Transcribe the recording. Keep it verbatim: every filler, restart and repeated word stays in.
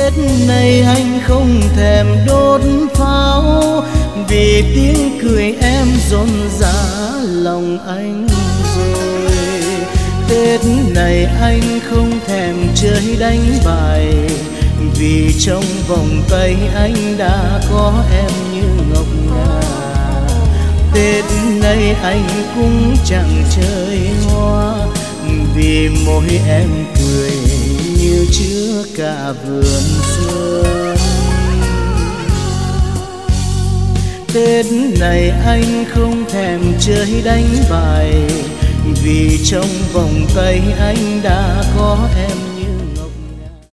Tết này anh không thèm đốt pháo, vì tiếng cười em rộn rã lòng anh rồi. Tết này anh không thèm chơi đánh bài, vì trong vòng tay anh đã có em như ngọc ngà. Tết này anh cũng chẳng chơi hoa, vì môi em cười như chứa cả vườn xuân. Tết này anh không thèm chơi đánh bài, vì trong vòng tay anh đã có em